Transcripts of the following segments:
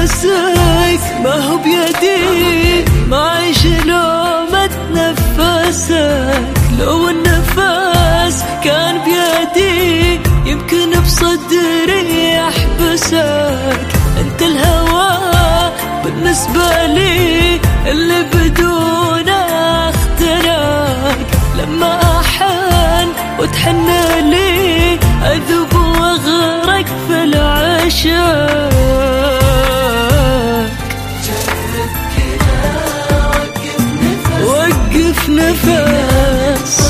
اتنفسك ما هو بيدي، ما اعيش لو ما اتنفسك. لو النفس كان بيدي يمكن بصدري احبسك. انت الهوى بالنسبة لي اللي بدونه اختناك. لما احن وتحن لي اذوب واغرق في العشاق. وقف نفس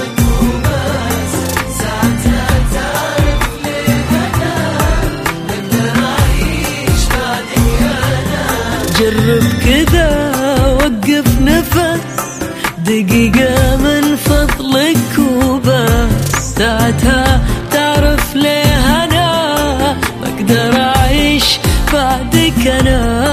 جرب كذا، وقف نفس دقيقة من فضلك وبس. ساعتها تعرف ليه أنا ما أقدر أعيش بعدك أنا.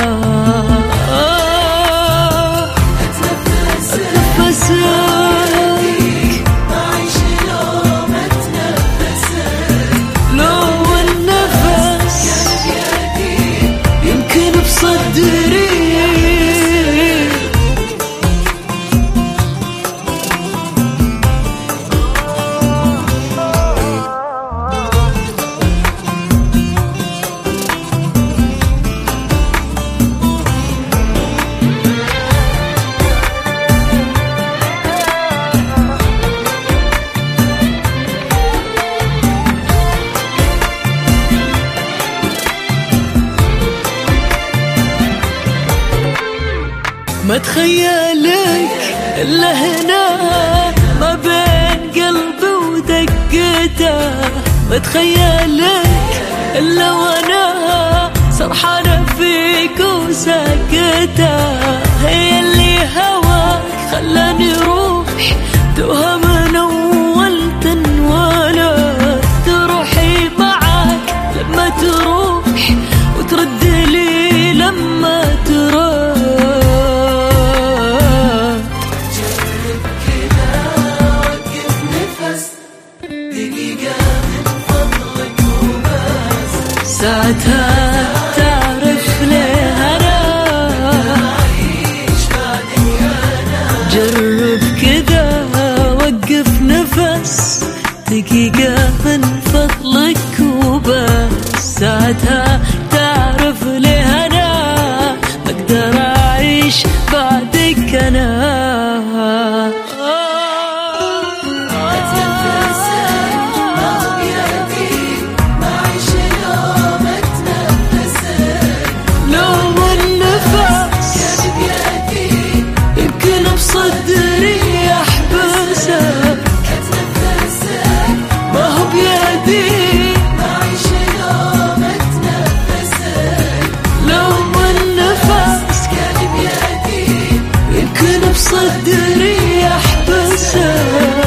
ما تخيلك إلا هنا ما بين قلبي ودقته. ما تخيلك إلا وانا سرحانة فيك وساكتة. هي اللي هواك خلاني روح توها من أول تنولد. تروحي معك لما تروح وترد لي لما تروح. ساعتها تعرف ليه أنا أعيش بعدك أنا. جرب كذا، وقف نفس دقيقة من فضلك وبس. ساعتها تعرف ليه أنا ما أقدر أعيش بعدك أنا. صدري احبسك، اتنفسك ما هو بيدي، ما اعيش لو ما اتنفسك. لو النفس كان بيدي يمكن بصدري احبسك.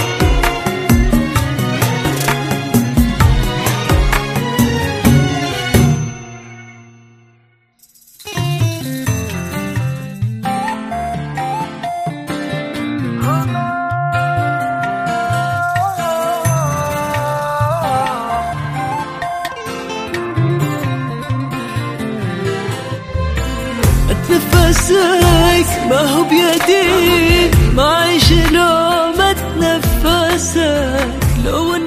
نفسك ما هو بيدي، ما اعيش لو ما اتنفسك. لو